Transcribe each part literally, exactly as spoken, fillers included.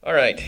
All right.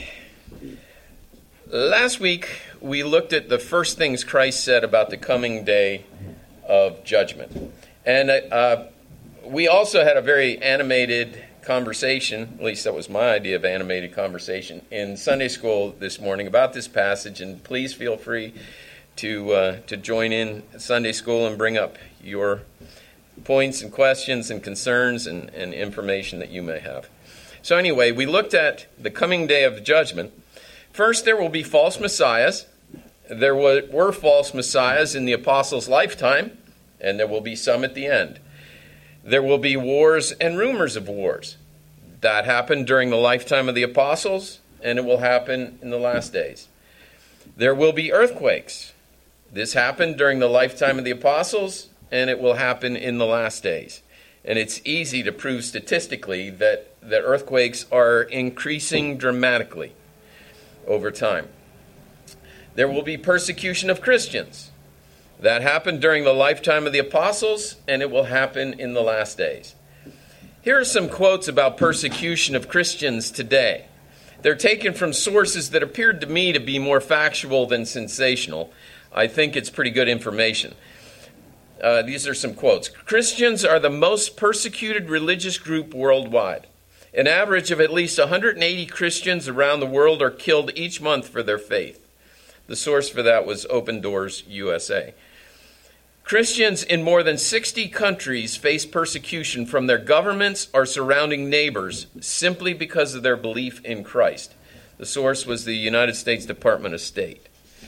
Last week, we looked at the first things Christ said about the coming day of judgment. And uh, we also had a very animated conversation, at least that was my idea of animated conversation, in Sunday school this morning about this passage. And please feel free to uh, to join in Sunday school and bring up your points and questions and concerns and, and information that you may have. So anyway, we looked at the coming day of judgment. First, there will be false messiahs. There were, were false messiahs in the apostles' lifetime, and there will be some at the end. There will be wars and rumors of wars. That happened during the lifetime of the apostles, and it will happen in the last days. There will be earthquakes. This happened during the lifetime of the apostles, and it will happen in the last days. And it's easy to prove statistically that, that earthquakes are increasing dramatically over time. There will be persecution of Christians. That happened during the lifetime of the apostles, and it will happen in the last days. Here are some quotes about persecution of Christians today. They're taken from sources that appeared to me to be more factual than sensational. I think it's pretty good information. Uh, these are some quotes. Christians are the most persecuted religious group worldwide. An average of at least one hundred eighty Christians around the world are killed each month for their faith. The source for that was Open Doors U S A. Christians in more than sixty countries face persecution from their governments or surrounding neighbors simply because of their belief in Christ. The source was the United States Department of State.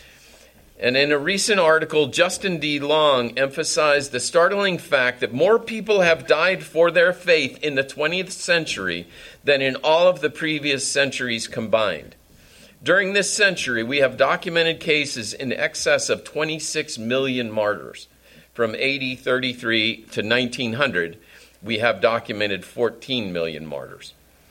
And in a recent article, Justin D. Long emphasized the startling fact that more people have died for their faith in the twentieth century than in all of the previous centuries combined. During this century, we have documented cases in excess of twenty-six million martyrs. From A D thirty-three to nineteen hundred, we have documented fourteen million martyrs.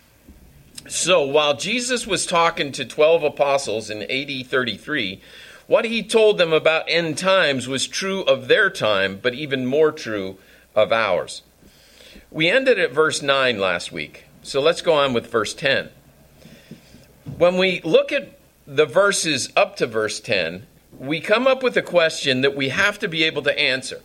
So while Jesus was talking to twelve apostles in A D thirty-three, what he told them about end times was true of their time, but even more true of ours. We ended at verse nine last week, so let's go on with verse ten. When we look at the verses up to verse ten, we come up with a question that we have to be able to answer.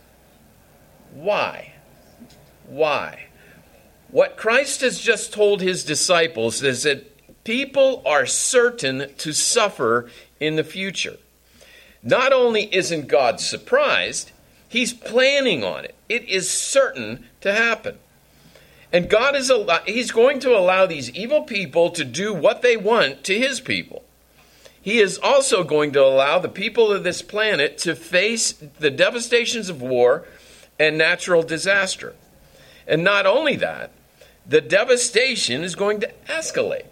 Why? Why? What Christ has just told his disciples is that people are certain to suffer in the future. Not only isn't God surprised, he's planning on it. It is certain to happen. And God is he's going to allow these evil people to do what they want to his people. He is also going to allow the people of this planet to face the devastations of war and natural disaster. And not only that, the devastation is going to escalate.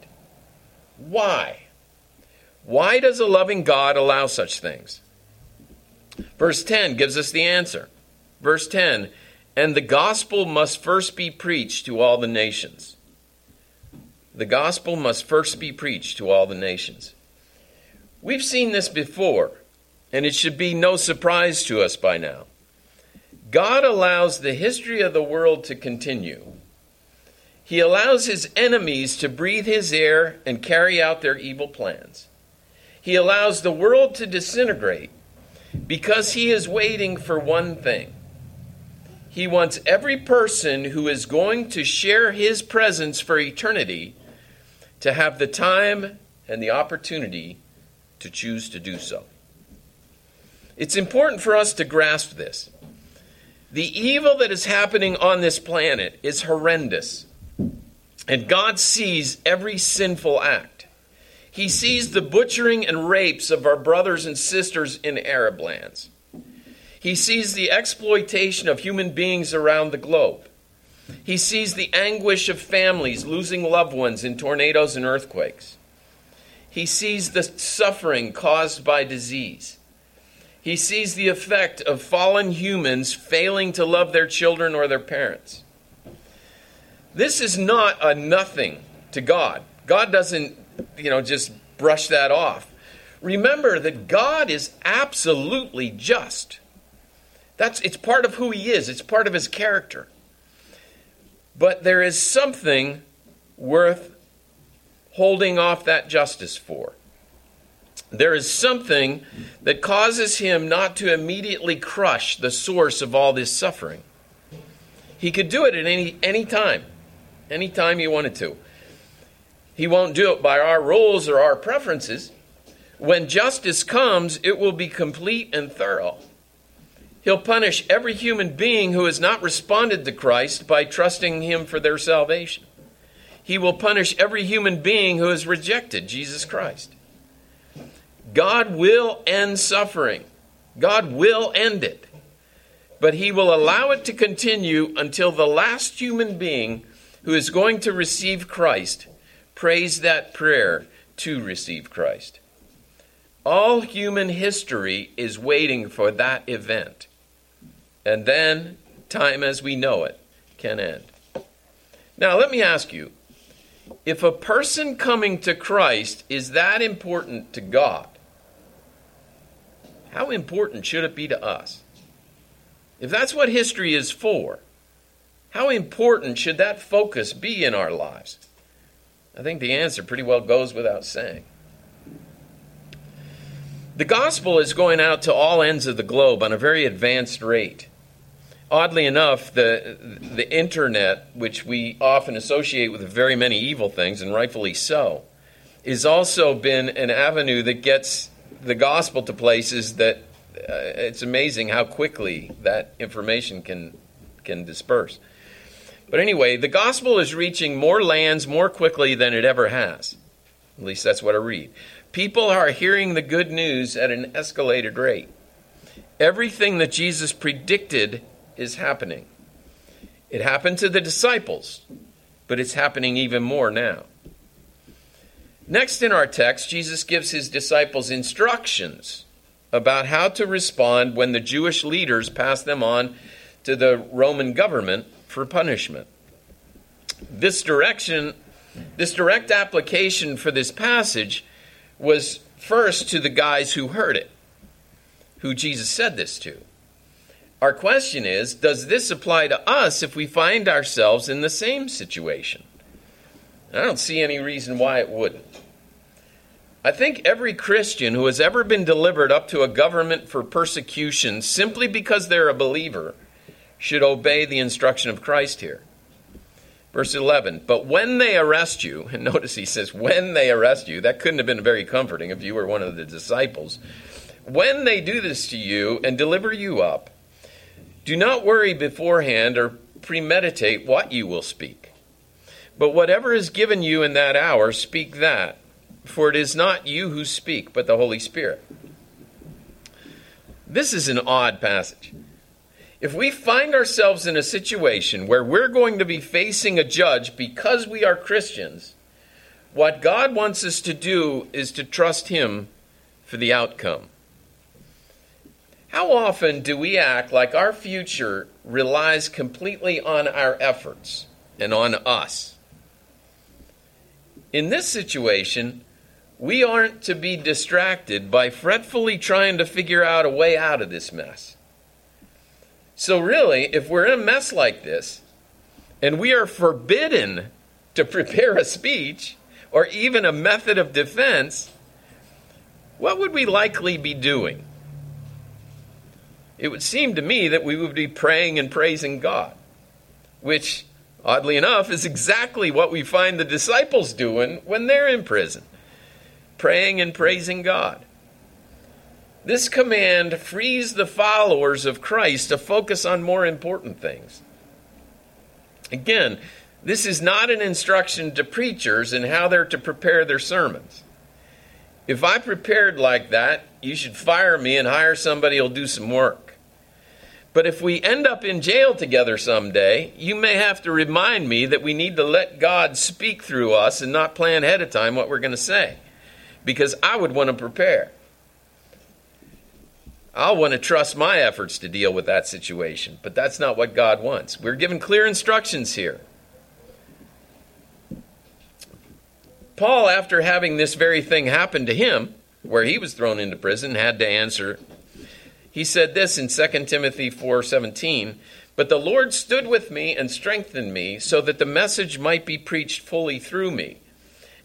Why? Why does a loving God allow such things? Verse ten gives us the answer. Verse ten, and the gospel must first be preached to all the nations. The gospel must first be preached to all the nations. We've seen this before, and it should be no surprise to us by now. God allows the history of the world to continue. He allows his enemies to breathe his air and carry out their evil plans. He allows the world to disintegrate because he is waiting for one thing. He wants every person who is going to share his presence for eternity to have the time and the opportunity to choose to do so. It's important for us to grasp this. The evil that is happening on this planet is horrendous, and God sees every sinful act. He sees the butchering and rapes of our brothers and sisters in Arab lands. He sees the exploitation of human beings around the globe. He sees the anguish of families losing loved ones in tornadoes and earthquakes. He sees the suffering caused by disease. He sees the effect of fallen humans failing to love their children or their parents. This is not a nothing to God. God doesn't, you know, just brush that off. Remember that God is absolutely just. That's it's part of who he is. It's part of his character. But there is something worth holding off that justice for. There is something that causes him not to immediately crush the source of all this suffering. He could do it at any any time, any time he wanted to. He won't do it by our rules or our preferences. When justice comes, it will be complete and thorough. He'll punish every human being who has not responded to Christ by trusting him for their salvation. He will punish every human being who has rejected Jesus Christ. God will end suffering. God will end it. But he will allow it to continue until the last human being who is going to receive Christ prays that prayer to receive Christ. All human history is waiting for that event. And then time as we know it can end. Now let me ask you, if a person coming to Christ is that important to God, how important should it be to us? If that's what history is for, how important should that focus be in our lives? I think the answer pretty well goes without saying. The gospel is going out to all ends of the globe on a very advanced rate. Oddly enough, the the internet, which we often associate with very many evil things, and rightfully so, has also been an avenue that gets the gospel to places that uh, it's amazing how quickly that information can can disperse. But anyway, the gospel is reaching more lands more quickly than it ever has. At least that's what I read. People are hearing the good news at an escalated rate. Everything that Jesus predicted is happening. It happened to the disciples, but it's happening even more now. Next in our text, Jesus gives his disciples instructions about how to respond when the Jewish leaders pass them on to the Roman government for punishment. This direction, this direct application for this passage was first to the guys who heard it, who Jesus said this to. Our question is, does this apply to us if we find ourselves in the same situation? I don't see any reason why it wouldn't. I think every Christian who has ever been delivered up to a government for persecution simply because they're a believer should obey the instruction of Christ here. Verse eleven, but when they arrest you, and notice he says, when they arrest you, that couldn't have been very comforting if you were one of the disciples. When they do this to you and deliver you up, do not worry beforehand or premeditate what you will speak. But whatever is given you in that hour, speak that, for it is not you who speak, but the Holy Spirit. This is an odd passage. If we find ourselves in a situation where we're going to be facing a judge because we are Christians, what God wants us to do is to trust him for the outcome. How often do we act like our future relies completely on our efforts and on us? In this situation, we aren't to be distracted by fretfully trying to figure out a way out of this mess. So really, if we're in a mess like this, and we are forbidden to prepare a speech or even a method of defense, what would we likely be doing? It would seem to me that we would be praying and praising God, which, oddly enough, is exactly what we find the disciples doing when they're in prison, praying and praising God. This command frees the followers of Christ to focus on more important things. Again, this is not an instruction to preachers in how they're to prepare their sermons. If I prepared like that, you should fire me and hire somebody who'll do some work. But if we end up in jail together someday, you may have to remind me that we need to let God speak through us and not plan ahead of time what we're going to say, because I would want to prepare. I'll want to trust my efforts to deal with that situation, but that's not what God wants. We're given clear instructions here. Paul, after having this very thing happen to him, where he was thrown into prison, had to answer. He said this in Second Timothy four seventeen, but the Lord stood with me and strengthened me so that the message might be preached fully through me.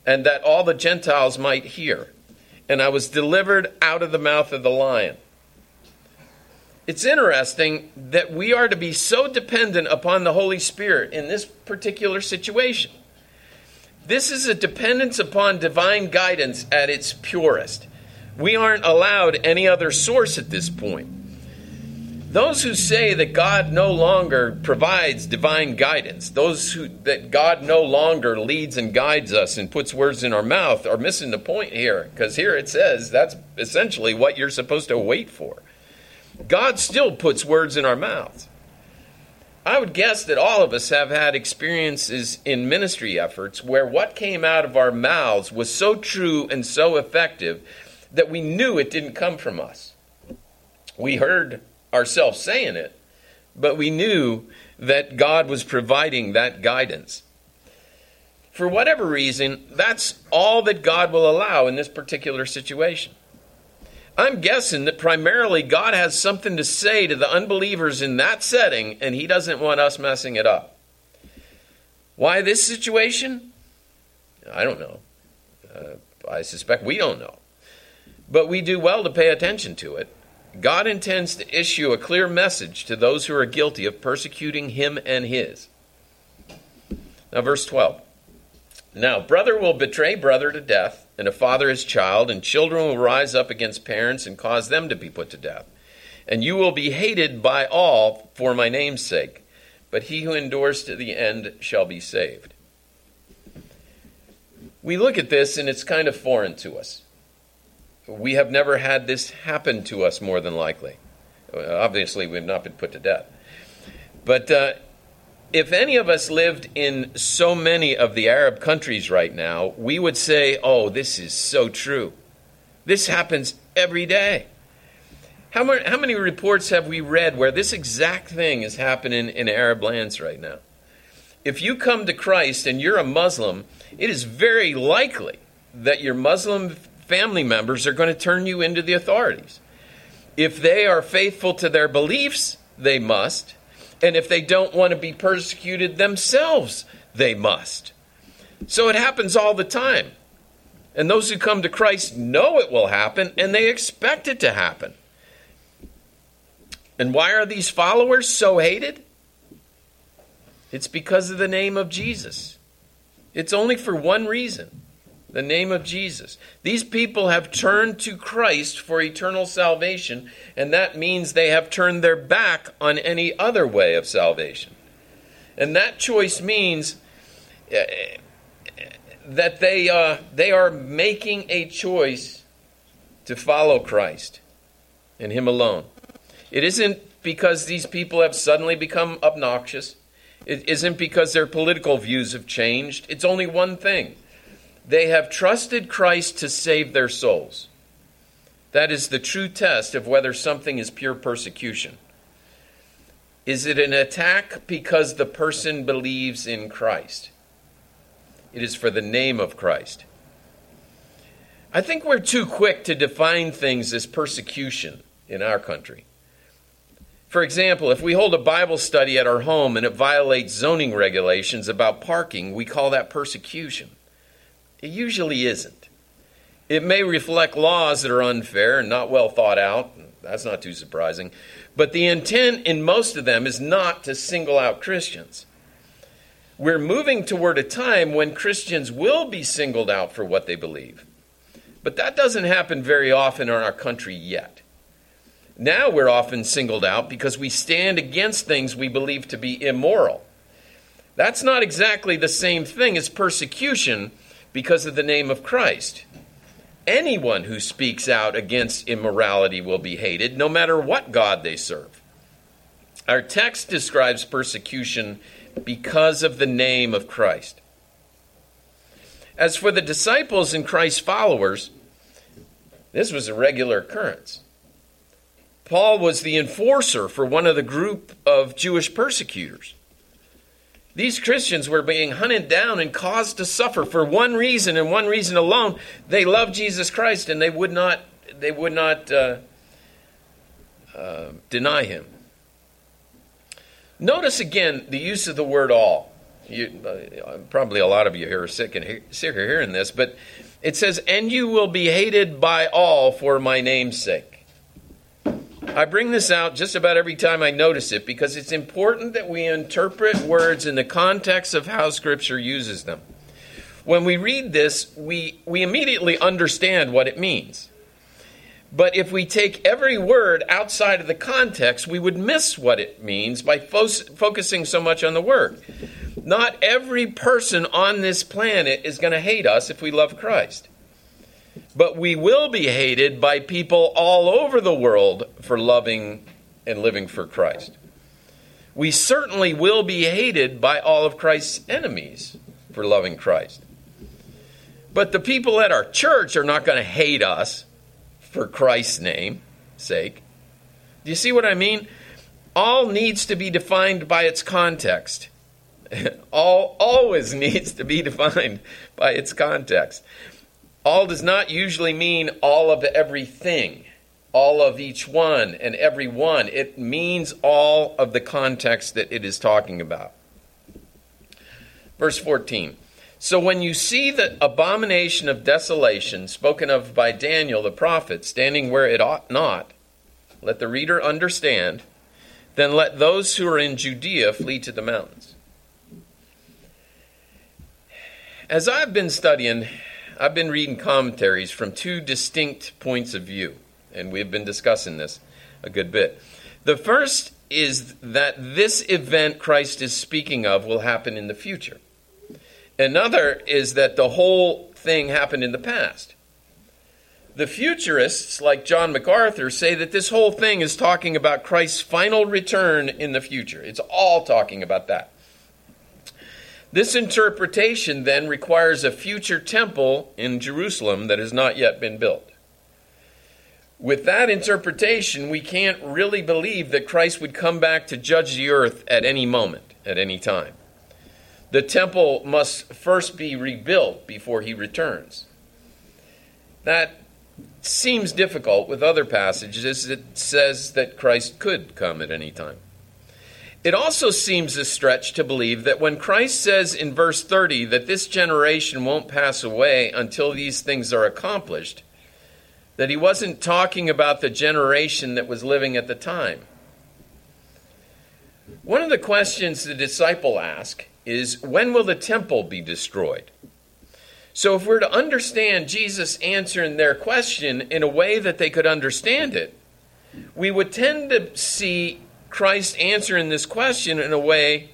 and that all the Gentiles might hear. And I was delivered out of the mouth of the lion. It's interesting that we are to be so dependent upon the Holy Spirit in this particular situation. This is a dependence upon divine guidance at its purest. We aren't allowed any other source at this point. Those who say that God no longer provides divine guidance, those who that God no longer leads and guides us and puts words in our mouth, are missing the point here, because here it says that's essentially what you're supposed to wait for. God still puts words in our mouths. I would guess that all of us have had experiences in ministry efforts where what came out of our mouths was so true and so effective that we knew it didn't come from us. We heard ourselves saying it, but we knew that God was providing that guidance. For whatever reason, that's all that God will allow in this particular situation. I'm guessing that primarily God has something to say to the unbelievers in that setting, and he doesn't want us messing it up. Why this situation? I don't know. Uh, I suspect we don't know. But we do well to pay attention to it. God intends to issue a clear message to those who are guilty of persecuting him and his. Now, verse twelve. Now, brother will betray brother to death, and a father his child, and children will rise up against parents and cause them to be put to death. And you will be hated by all for my name's sake, but he who endures to the end shall be saved. We look at this, and it's kind of foreign to us. We have never had this happen to us, more than likely. Obviously, we've not been put to death. But uh, if any of us lived in so many of the Arab countries right now, we would say, oh, this is so true. This happens every day. How many, how many reports have we read where this exact thing is happening in Arab lands right now? If you come to Christ and you're a Muslim, it is very likely that your Muslim family members are going to turn you into the authorities. If they are faithful to their beliefs, they must. And if they don't want to be persecuted themselves, they must. So it happens all the time. And those who come to Christ know it will happen, and they expect it to happen. And why are these followers so hated? It's because of the name of Jesus. It's only for one reason. The name of Jesus. These people have turned to Christ for eternal salvation, and that means they have turned their back on any other way of salvation. And that choice means uh, that they uh, they are making a choice to follow Christ and him alone. It isn't because these people have suddenly become obnoxious. It isn't because their political views have changed. It's only one thing. They have trusted Christ to save their souls. That is the true test of whether something is pure persecution. Is it an attack because the person believes in Christ? It is for the name of Christ. I think we're too quick to define things as persecution in our country. For example, if we hold a Bible study at our home and it violates zoning regulations about parking, we call that persecution. It usually isn't. It may reflect laws that are unfair and not well thought out. That's not too surprising. But the intent in most of them is not to single out Christians. We're moving toward a time when Christians will be singled out for what they believe. But that doesn't happen very often in our country yet. Now we're often singled out because we stand against things we believe to be immoral. That's not exactly the same thing as persecution, because of the name of Christ. Anyone who speaks out against immorality will be hated, no matter what God they serve. Our text describes persecution because of the name of Christ. As for the disciples and Christ's followers, this was a regular occurrence. Paul was the enforcer for one of the group of Jewish persecutors. These Christians were being hunted down and caused to suffer for one reason and one reason alone. They loved Jesus Christ, and they would not they would not uh, uh, deny him. Notice again the use of the word all. You, uh, probably a lot of you here are sick and he- sick of hearing this, but it says, "And you will be hated by all for my name's sake." I bring this out just about every time I notice it because it's important that we interpret words in the context of how Scripture uses them. When we read this, we, we immediately understand what it means. But if we take every word outside of the context, we would miss what it means by fo- focusing so much on the word. Not every person on this planet is going to hate us if we love Christ. But we will be hated by people all over the world for loving and living for Christ. We certainly will be hated by all of Christ's enemies for loving Christ. But the people at our church are not going to hate us for Christ's name's sake. Do you see what I mean? All needs to be defined by its context. All always needs to be defined by its context. All does not usually mean all of everything, all of each one and every one. It means all of the context that it is talking about. Verse fourteen. "So when you see the abomination of desolation spoken of by Daniel the prophet standing where it ought not, let the reader understand, then let those who are in Judea flee to the mountains." As I've been studying, I've been reading commentaries from two distinct points of view, and we've been discussing this a good bit. The first is that this event Christ is speaking of will happen in the future. Another is that the whole thing happened in the past. The futurists, like John MacArthur, say that this whole thing is talking about Christ's final return in the future. It's all talking about that. This interpretation then requires a future temple in Jerusalem that has not yet been built. With that interpretation, we can't really believe that Christ would come back to judge the earth at any moment, at any time. The temple must first be rebuilt before he returns. That seems difficult with other passages that says that Christ could come at any time. It also seems a stretch to believe that when Christ says in verse thirty that this generation won't pass away until these things are accomplished, that he wasn't talking about the generation that was living at the time. One of the questions the disciple asked is, when will the temple be destroyed? So if we're to understand Jesus answering their question in a way that they could understand it, we would tend to see Christ answering this question in a way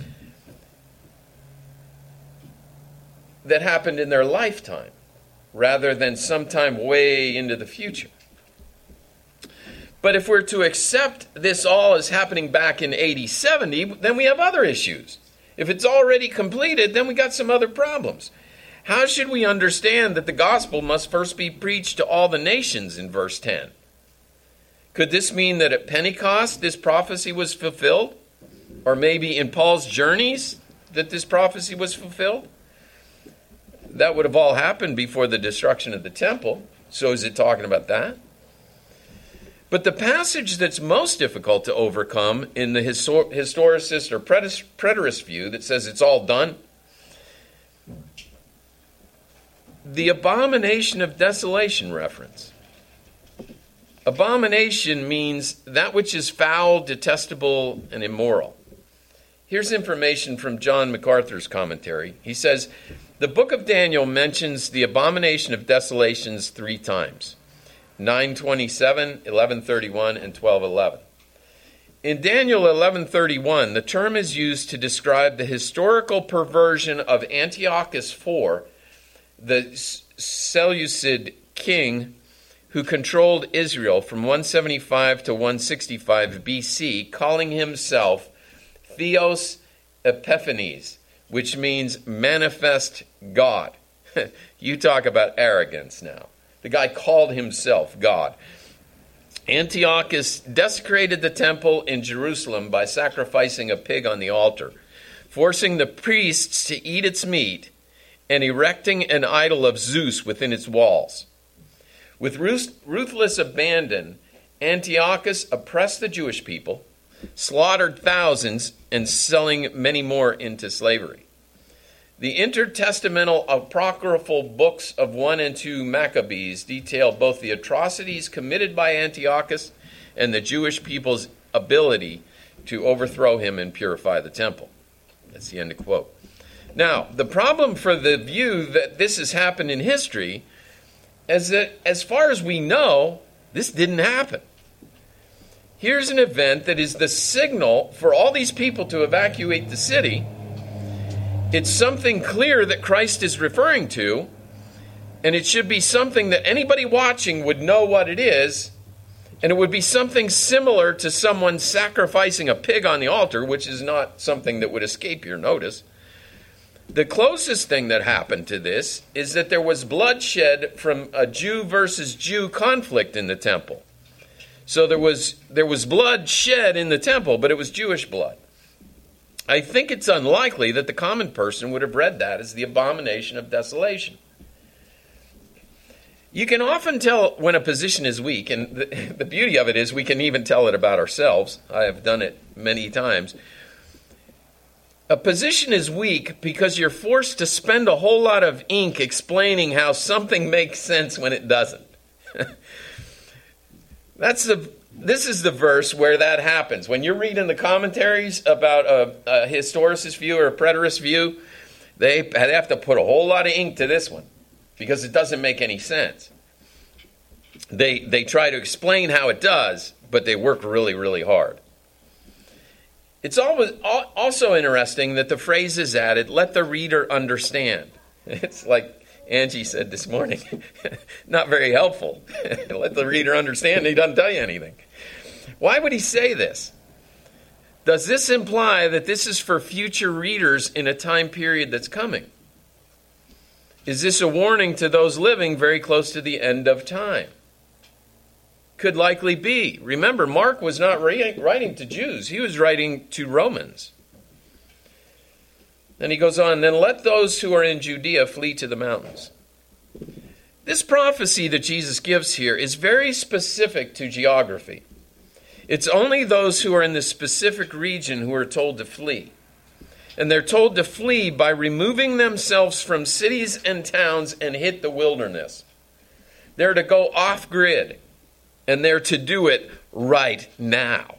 that happened in their lifetime, rather than sometime way into the future. But if we're to accept this all as happening back in A D seventy, then we have other issues. If it's already completed, then we got some other problems. How should we understand that the gospel must first be preached to all the nations in verse ten? Could this mean that at Pentecost this prophecy was fulfilled? Or maybe in Paul's journeys that this prophecy was fulfilled? That would have all happened before the destruction of the temple. So is it talking about that? But the passage that's most difficult to overcome in the histor- historicist or preterist view that says it's all done, the abomination of desolation reference. Abomination means that which is foul, detestable, and immoral. Here's information from John MacArthur's commentary. He says, the book of Daniel mentions the abomination of desolations three times. nine twenty-seven, eleven thirty-one, and twelve eleven. In Daniel eleven thirty-one, the term is used to describe the historical perversion of Antiochus the fourth, the Seleucid king who controlled Israel from one seventy-five to one sixty-five B C, calling himself Theos Epiphanes, which means manifest God. You talk about arrogance now. The guy called himself God. Antiochus desecrated the temple in Jerusalem by sacrificing a pig on the altar, forcing the priests to eat its meat, and erecting an idol of Zeus within its walls. With ruthless abandon, Antiochus oppressed the Jewish people, slaughtered thousands, and selling many more into slavery. The intertestamental apocryphal books of one and two Maccabees detail both the atrocities committed by Antiochus and the Jewish people's ability to overthrow him and purify the temple. That's the end of quote. Now, the problem for the view that this has happened in history is that, as far as we know, this didn't happen. Here's an event that is the signal for all these people to evacuate the city. It's something clear that Christ is referring to, and it should be something that anybody watching would know what it is, and it would be something similar to someone sacrificing a pig on the altar, which is not something that would escape your notice. The closest thing that happened to this is that there was bloodshed from a Jew versus Jew conflict in the temple. So there was there was blood shed in the temple, but it was Jewish blood. I think it's unlikely that the common person would have read that as the abomination of desolation. You can often tell when a position is weak, and the, the beauty of it is we can even tell it about ourselves. I have done it many times. A position is weak because you're forced to spend a whole lot of ink explaining how something makes sense when it doesn't. That's the. This is the verse where that happens. When you're reading the commentaries about a, a historicist view or a preterist view, they, they have to put a whole lot of ink to this one because it doesn't make any sense. They they try to explain how it does, but they work really, really hard. It's always also interesting that the phrase is added, let the reader understand. It's like Angie said this morning, not very helpful. Let the reader understand, he doesn't tell you anything. Why would he say this? Does this imply that this is for future readers in a time period that's coming? Is this a warning to those living very close to the end of time? Could likely be. Remember, Mark was not writing to Jews. He was writing to Romans. Then he goes on, then let those who are in Judea flee to the mountains. This prophecy that Jesus gives here is very specific to geography. It's only those who are in the specific region who are told to flee. And they're told to flee by removing themselves from cities and towns and hit the wilderness. They're to go off-grid. And they're to do it right now.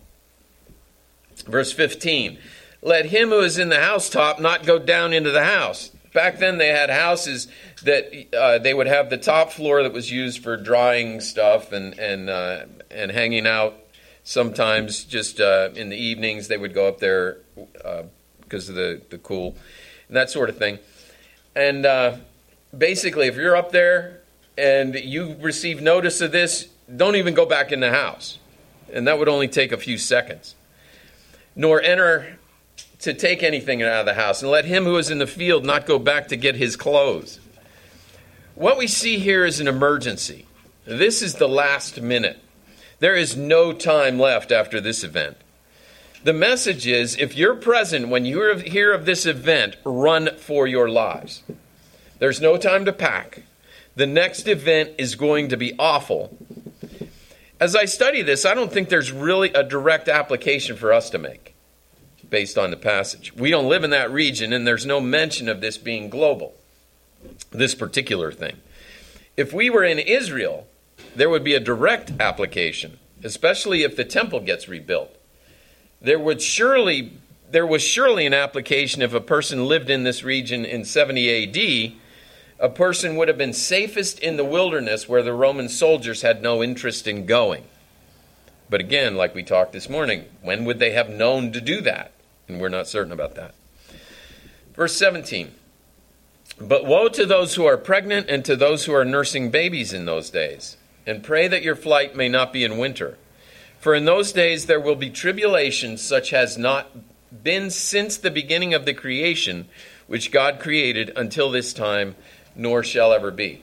Verse fifteen, let him who is in the housetop not go down into the house. Back then they had houses that uh, they would have the top floor that was used for drying stuff and and uh, and hanging out. Sometimes just uh, in the evenings they would go up there uh, because of the, the cool and that sort of thing. And uh, basically if you're up there and you receive notice of this, don't even go back in the house. And that would only take a few seconds. Nor enter to take anything out of the house. And let him who is in the field not go back to get his clothes. What we see here is an emergency. This is the last minute. There is no time left after this event. The message is, if you're present when you hear of this event, run for your lives. There's no time to pack. The next event is going to be awful. As I study this, I don't think there's really a direct application for us to make based on the passage. We don't live in that region, and there's no mention of this being global, this particular thing. If we were in Israel, there would be a direct application, especially if the temple gets rebuilt. There would surely, there was surely an application if a person lived in this region in seventy A D. A person would have been safest in the wilderness where the Roman soldiers had no interest in going. But again, like we talked this morning, when would they have known to do that? And we're not certain about that. Verse seventeen. But woe to those who are pregnant and to those who are nursing babies in those days. And pray that your flight may not be in winter. For in those days there will be tribulations such as not been since the beginning of the creation, which God created until this time, nor shall ever be.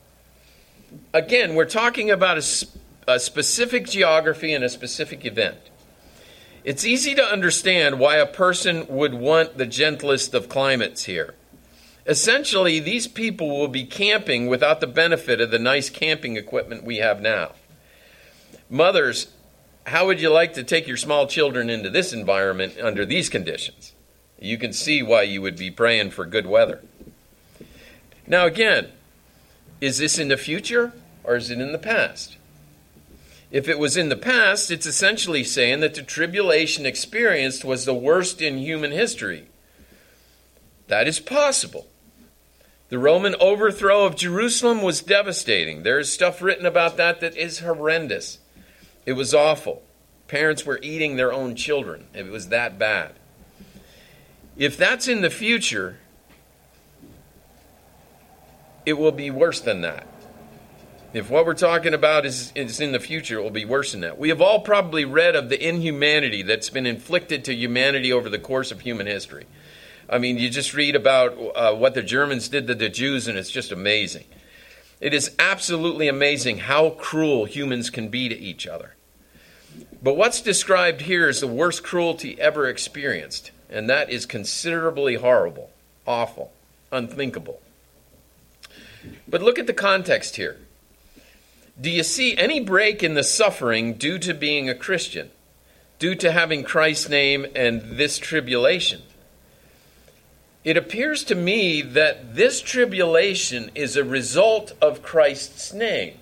Again, we're talking about a, a specific geography and a specific event. It's easy to understand why a person would want the gentlest of climates here. Essentially, these people will be camping without the benefit of the nice camping equipment we have now. Mothers, how would you like to take your small children into this environment under these conditions? You can see why you would be praying for good weather. Now again, is this in the future or is it in the past? If it was in the past, it's essentially saying that the tribulation experienced was the worst in human history. That is possible. The Roman overthrow of Jerusalem was devastating. There is stuff written about that that is horrendous. It was awful. Parents were eating their own children. It was that bad. If that's in the future, it will be worse than that. If what we're talking about is, is in the future, it will be worse than that. We have all probably read of the inhumanity that's been inflicted to humanity over the course of human history. I mean, you just read about uh, what the Germans did to the Jews, and it's just amazing. It is absolutely amazing how cruel humans can be to each other. But what's described here is the worst cruelty ever experienced, and that is considerably horrible, awful, unthinkable. But look at the context here. Do you see any break in the suffering due to being a Christian, due to having Christ's name and this tribulation? It appears to me that this tribulation is a result of Christ's name.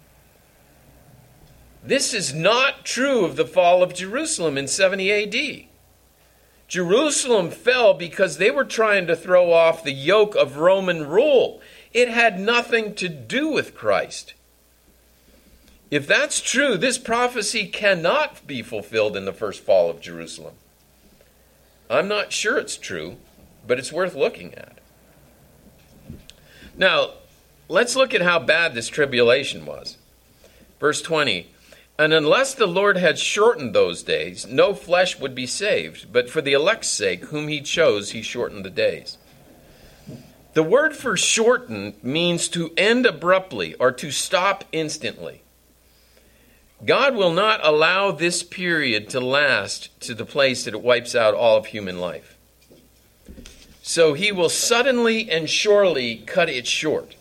This is not true of the fall of Jerusalem in seventy A D. Jerusalem fell because they were trying to throw off the yoke of Roman rule. It had nothing to do with Christ. If that's true, this prophecy cannot be fulfilled in the first fall of Jerusalem. I'm not sure it's true, but it's worth looking at. Now, let's look at how bad this tribulation was. Verse twenty, and unless the Lord had shortened those days, no flesh would be saved, but for the elect's sake, whom he chose, he shortened the days. The word for shorten means to end abruptly or to stop instantly. God will not allow this period to last to the place that it wipes out all of human life. So he will suddenly and surely cut it short.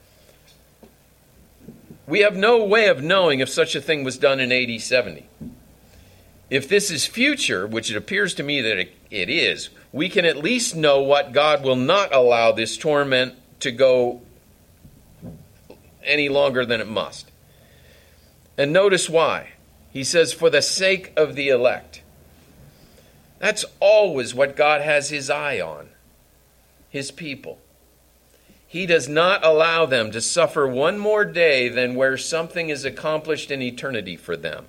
We have no way of knowing if such a thing was done in A D seventy. If this is future, which it appears to me that it, it is, we can at least know what God will not allow this torment to go any longer than it must. And notice why. He says, for the sake of the elect. That's always what God has his eye on, his people. He does not allow them to suffer one more day than where something is accomplished in eternity for them.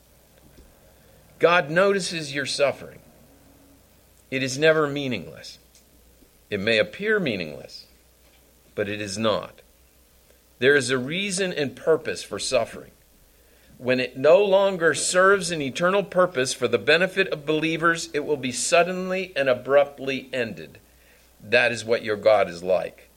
God notices your suffering. It is never meaningless. It may appear meaningless, but it is not. There is a reason and purpose for suffering. When it no longer serves an eternal purpose for the benefit of believers, it will be suddenly and abruptly ended. That is what your God is like.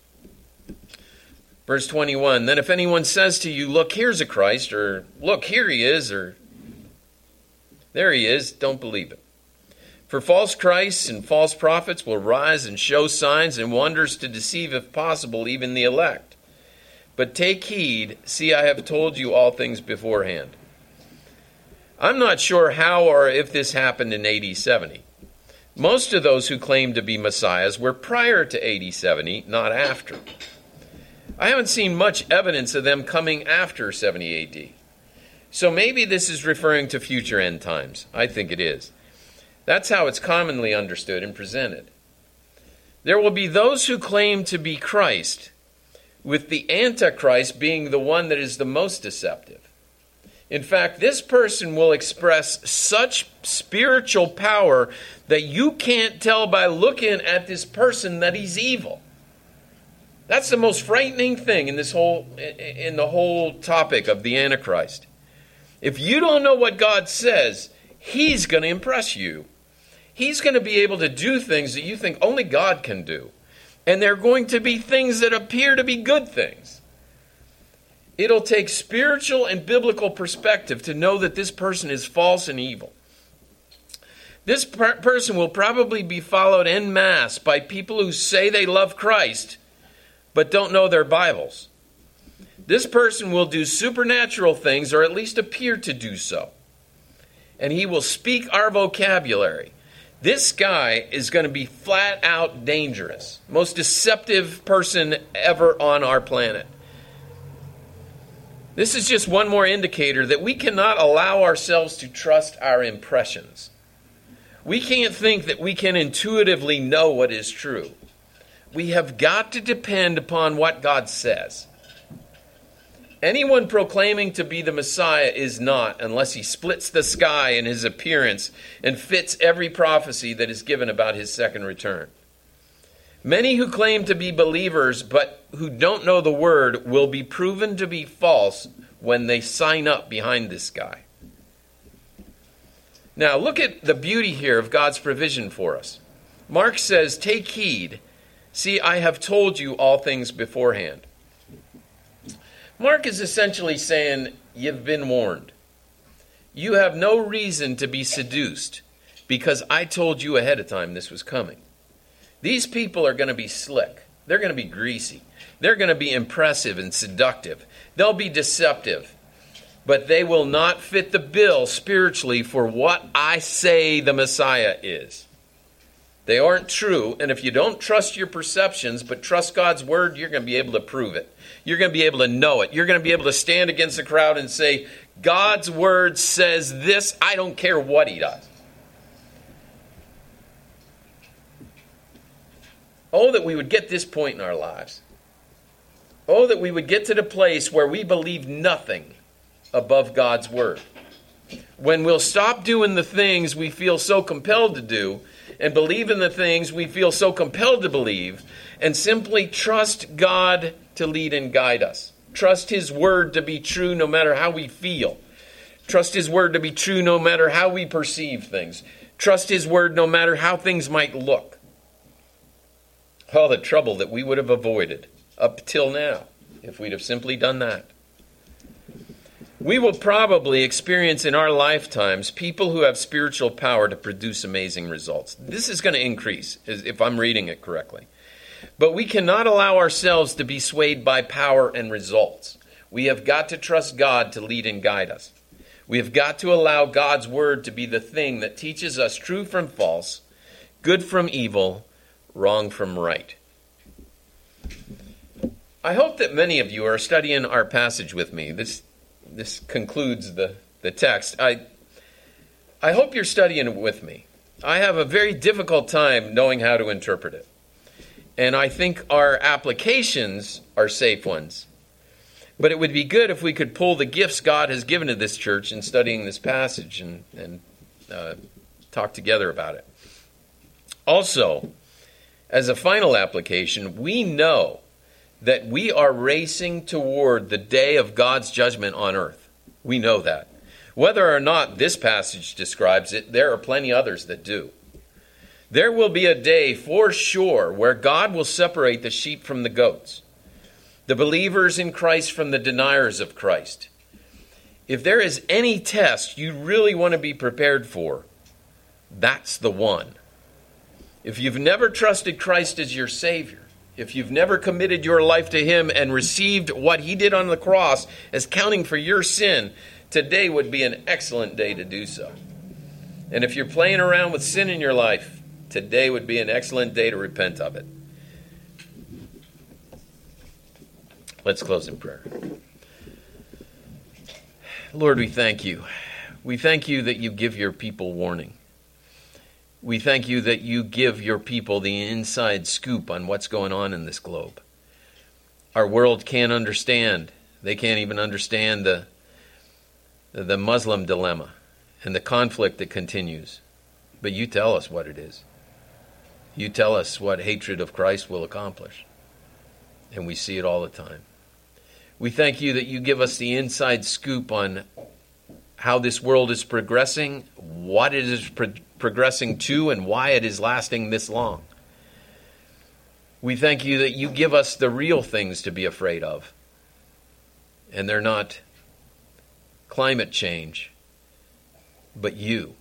Verse twenty-one, then if anyone says to you, look, here's a Christ, or look, here he is, or there he is, don't believe it. For false Christs and false prophets will rise and show signs and wonders to deceive, if possible, even the elect. But take heed, see, I have told you all things beforehand. I'm not sure how or if this happened in A D seventy. Most of those who claim to be messiahs were prior to A D seventy, not after. I haven't seen much evidence of them coming after seventy A D. So maybe this is referring to future end times. I think it is. That's how it's commonly understood and presented. There will be those who claim to be Christ, with the Antichrist being the one that is the most deceptive. In fact, this person will express such spiritual power that you can't tell by looking at this person that he's evil. That's the most frightening thing in this whole in the whole topic of the Antichrist. If you don't know what God says, he's going to impress you. He's going to be able to do things that you think only God can do. And they're going to be things that appear to be good things. It'll take spiritual and biblical perspective to know that this person is false and evil. This per- person will probably be followed en masse by people who say they love Christ, but don't know their Bibles. This person will do supernatural things, or at least appear to do so. And he will speak our vocabulary. This guy is going to be flat out dangerous. Most deceptive person ever on our planet. This is just one more indicator that we cannot allow ourselves to trust our impressions. We can't think that we can intuitively know what is true. We have got to depend upon what God says. Anyone proclaiming to be the Messiah is not, unless he splits the sky in his appearance and fits every prophecy that is given about his second return. Many who claim to be believers but who don't know the word will be proven to be false when they sign up behind this guy. Now look at the beauty here of God's provision for us. Mark says, "Take heed. See, I have told you all things beforehand." Mark is essentially saying, you've been warned. You have no reason to be seduced because I told you ahead of time this was coming. These people are going to be slick. They're going to be greasy. They're going to be impressive and seductive. They'll be deceptive. But they will not fit the bill spiritually for what I say the Messiah is. They aren't true, and if you don't trust your perceptions but trust God's word, you're going to be able to prove it. You're going to be able to know it. You're going to be able to stand against the crowd and say, God's word says this, I don't care what he does. Oh, that we would get this point in our lives. Oh, that we would get to the place where we believe nothing above God's word. When we'll stop doing the things we feel so compelled to do and believe in the things we feel so compelled to believe and simply trust God to lead and guide us. Trust his word to be true no matter how we feel. Trust his word to be true no matter how we perceive things. Trust his word no matter how things might look. All the trouble that we would have avoided up till now if we'd have simply done that. We will probably experience in our lifetimes people who have spiritual power to produce amazing results. This is going to increase, if I'm reading it correctly. But we cannot allow ourselves to be swayed by power and results. We have got to trust God to lead and guide us. We have got to allow God's word to be the thing that teaches us true from false, good from evil, wrong from right. I hope that many of you are studying our passage with me. This This concludes the, the text. I I hope you're studying it with me. I have a very difficult time knowing how to interpret it. And I think our applications are safe ones. But it would be good if we could pull the gifts God has given to this church in studying this passage and, and uh, talk together about it. Also, as a final application, we know that we are racing toward the day of God's judgment on earth. We know that. Whether or not this passage describes it, there are plenty others that do. There will be a day for sure where God will separate the sheep from the goats, the believers in Christ from the deniers of Christ. If there is any test you really want to be prepared for, that's the one. If you've never trusted Christ as your Savior, if you've never committed your life to him and received what he did on the cross as counting for your sin, today would be an excellent day to do so. And if you're playing around with sin in your life, today would be an excellent day to repent of it. Let's close in prayer. Lord, we thank you. We thank you that you give your people warning. We thank you that you give your people the inside scoop on what's going on in this globe. Our world can't understand. They can't even understand the, the Muslim dilemma and the conflict that continues. But you tell us what it is. You tell us what hatred of Christ will accomplish. And we see it all the time. We thank you that you give us the inside scoop on how this world is progressing, what it is pro- progressing to, and why it is lasting this long. We thank you that you give us the real things to be afraid of. And they're not climate change, but you.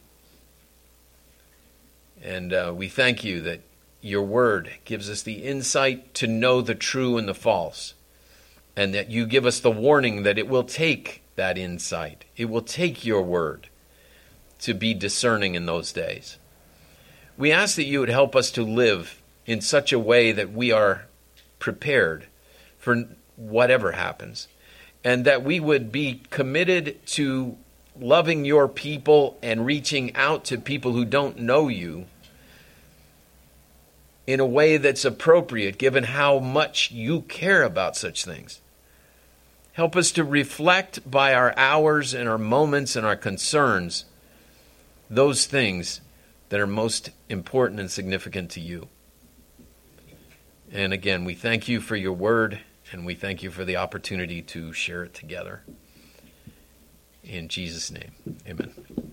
And uh, we thank you that your word gives us the insight to know the true and the false. And that you give us the warning that it will take that insight. It will take your word to be discerning in those days. We ask that you would help us to live in such a way that we are prepared for whatever happens, and that we would be committed to loving your people and reaching out to people who don't know you in a way that's appropriate, given how much you care about such things. Help us to reflect by our hours and our moments and our concerns those things that are most important and significant to you. And again, we thank you for your word, and we thank you for the opportunity to share it together. In Jesus' name, amen.